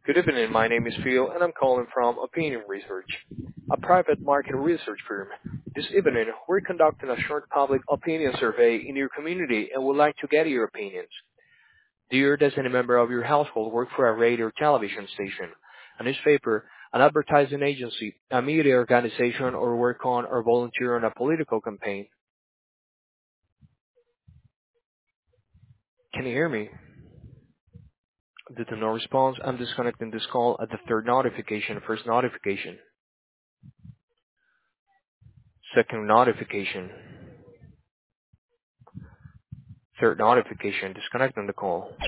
Good evening. My name is Phil, and I'm calling from Opinion Research, a private market research firm. This evening, we're conducting a short public opinion survey in your community and would like to get your opinions. Does any member of your household work for a radio or television station, a newspaper, an advertising agency, a media organization, or work on or volunteer on a political campaign? Can you hear me? Due to no response, I'm disconnecting this call at the third notification, first notification, second notification, third notification, disconnecting the call.